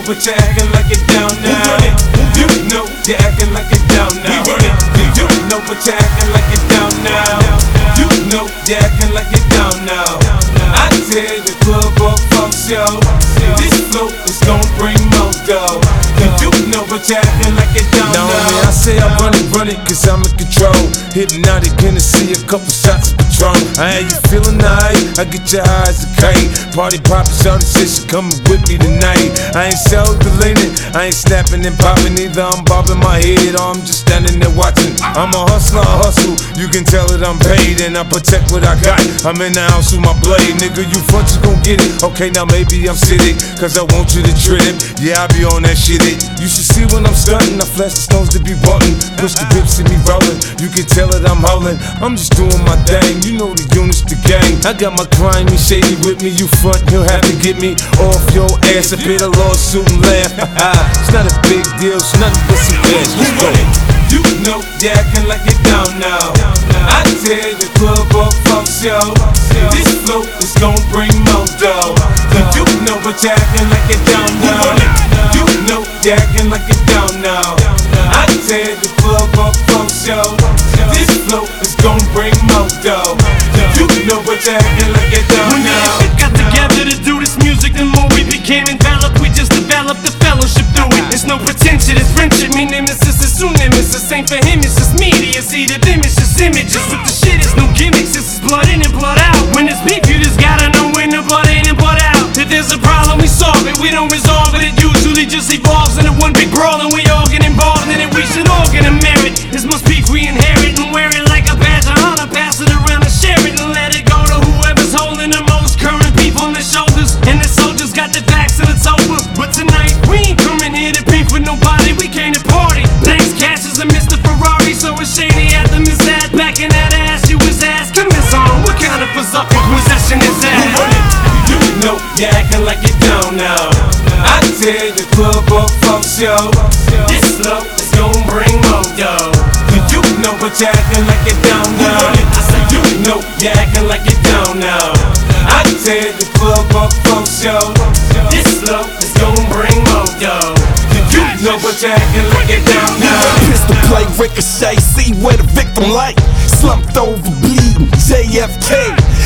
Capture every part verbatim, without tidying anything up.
but you're acting like it down now. You know you're acting like it down now. You know but you're acting like it down now. You know you're acting like it down now. I tear the club up, fuck show. This flow is gon' bring more dough. You know but you're acting like it down now. Now man, I say I run it, run it, cause I'm in control. Hypnotic, Hennessy, a couple shots of Patron. I ain't you feeling nice? I get your eyes a kite. Party poppin', shawty said she coming with me tonight. I ain't self-deleting, I ain't snapping and popping either. I'm bobbing my head or I'm just standing there watching. I'm a hustler, I hustle, you can tell that I'm paid. And I protect what I got, I'm in the house with my blade. Nigga, you front, you gon' get it. Okay, now maybe I'm sitting, cause I want you to trip. Yeah, I be on that shit it. You should see when I'm stunting, I flash the stones to be button. Push the whips, see me rolling, you can tell that I'm howling. I'm just doing my thing, you know the units, the gang. I got my crime, me shady with me, you front, he'll have to get me off your ass. I pay the lawsuit and laugh. It's not a big deal, it's nothing but some cash. Let's go. You know you're acting like it down now. I tear the club up, fuck show. This flow is gon' bring more dough. You know but you're acting like it down now. You know you're acting like it down now. I tear the club up, fuck show. This flow is gon' bring more dough. You know but you're acting like it down now. We got together to do this music, the more we became enveloped, we just developed the fellowship through it. It's no pretension, it's friendship, me nemesis is soon nemesis. Ain't for him, it's just media, see the them, it's just images. With the shit, it's no gimmicks, this is blood in and blood out. When it's beef, you just gotta know when the blood in and blood out. If there's a problem, we solve it, we don't resolve it. It usually just evolves into one big brawl, and we all get involved in it. We should all get a merit. This must be we inherit and wear it like a badge of honor. Pass it around and share it and let it go to whoever's holding the most current people on their shoulders. And the soldiers got their backs and it's over. But tonight, we ain't coming here to beef with nobody, we came to party. Thanks, Cash is a Mister Ferrari, so it's shady at the Miss Ad. Back in that ass, you was asking Miss on what kind of berserker possession is that? You know you're acting like it down now. I tear the club up, fuck show. This flow is gon' bring more dough. You know but you're acting like it down now. I said you know you're acting like it down now. I tear the club up, fuck show. This flow is gon' bring more dough. You know but you're acting like it down now. Pistol play, ricochet, see where the victim like. Slumped over, bleeding, J F K.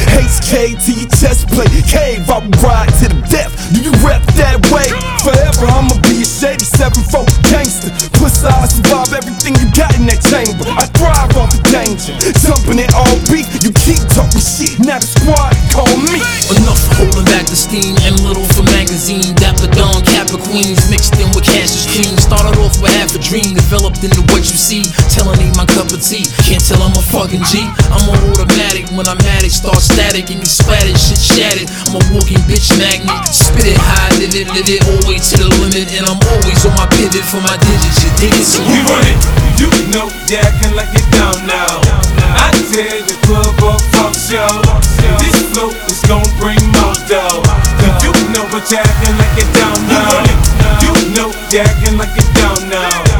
H K to your chest plate, cave, I will ride to the death. Do you rep that way? Forever I'ma be a shady seven four gangster. Plus I survive everything you got in that chamber. I thrive off the danger, jumping in all beef. You keep talking shit, now the squad call me. Enough holding back the steam, M Little for magazine. Dapper Dawn, Kappa Queens, mixed in with Cassius Cream. Started off with half a dream, developed into what you see. Telling ain't my cup of tea, can't tell I'm a fucking G. I'm on automatic, when I'm at it, start static and you splattered, shit shattered. I'm a walking bitch magnet, spit it high, live it, live it, all way to the limit. And I'm always on my pivot for my digits, you dig it? So we run it, you know you're acting like it down now. I tear the club up, fuck show. This flow is gon' bring more dough. You know but you're acting like it down now. You know you're acting like it down now.